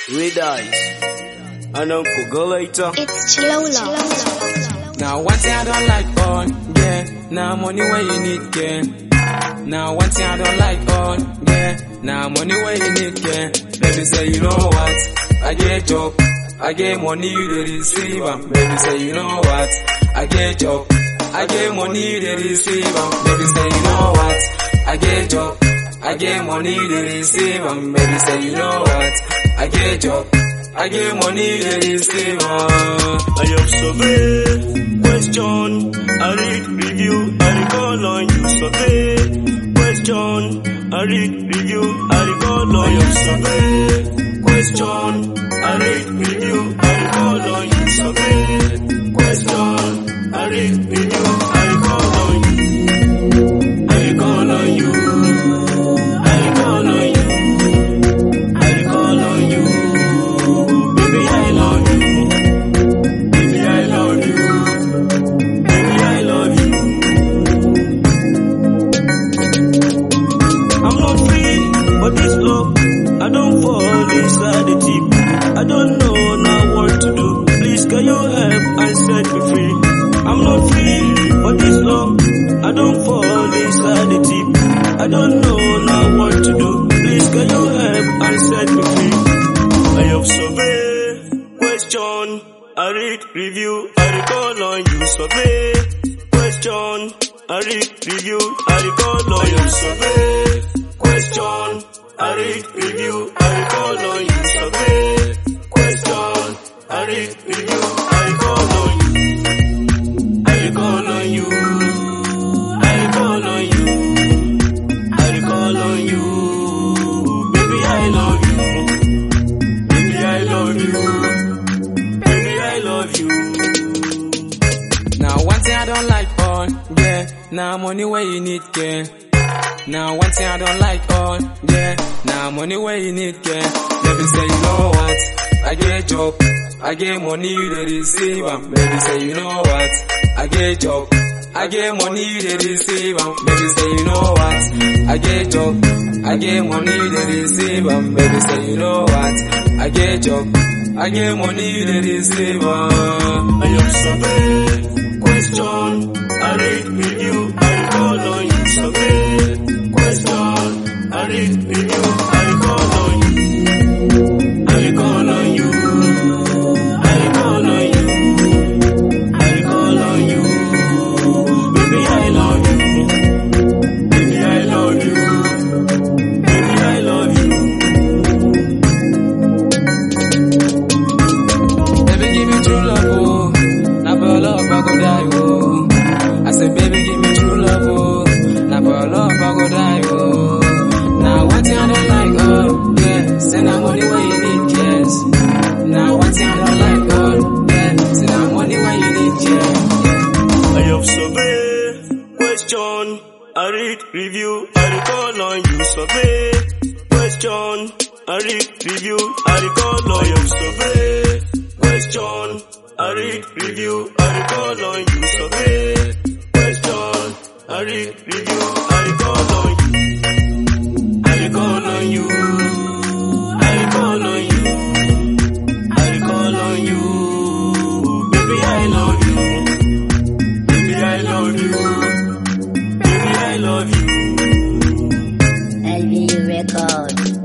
Red eyes. And Uncle go later. It's Chilola. Now one thing I don't like on, yeah. Now money where you need, yeah. Now one thing I don't like on, yeah. Now money where you need, yeah. Baby say you know what, I get job, I get money you dey receive am. Baby say you know what, I get job, I get money you dey receive am. Baby say you know what, I get job, I get money you dey receive am. Baby say you know what, I get job, I get money you dey receive am. I have survey, question, I read review, I recall on you. Survey, question, I read review, I recall on you. Survey, question, I read review, I recall on you. Survey, question, I read review, I recall on you. I recall on you. I recall on you. I recall on you. Baby, I love you. Baby, I love you. Baby, I love you. I'm not free for this love. I don't fall inside the deep. I don't know now what to do. Please can you help and set me free? I'm not free for this love. I don't fall inside the deep. I don't know now what to do. Please can you help and set me free? I have survey, question, I read review, I recall on you. Survey, question, I read review, I recall on you. Survey, question, I read review, I recall on you. Survey, question, I read review, I recall on you. I recall on you. I recall on you. I recall on you. Baby, I love you. Baby, I love you. Baby, I love you. Now one thing I don't like on, yeah. Now money where you need, yeah. Now one thing I don't like on, yeah. Now money where you need, yeah. Baby say you know what, I get job, I get money you dey receive am. Baby say you know what, I get job, I get money you dey receive am. Baby say you know what, I get job, I get money you dey receive am. Baby say you know what, I get job, I get money you dey receive am. I have survey, question, I read review, I recall on you. Survey, question, I read review, I recall on you. I recall on you. I recall on you. I recall on you. Baby, I love you. Baby, I love you. Baby, I love you. Baby give me true love, oh. Now for love I go die, oh. I said baby give me true love, oh. Now for love I go die, oh. Now one thing I don't like, oh, yeah. Say now money where you need, yes. Now one thing I don't like, oh, yeah. Say now money where you need, yeah. I have survey, question, I read review, I recall on you. Survey, question, I read review, I recall on you. Survey, question, I read review, I recall on you. Survey, question, I read review, I recall on you. I recall on you. I recall on you. I recall on you. Baby, I love you. Baby, I love you. Baby, I love you. LB Record.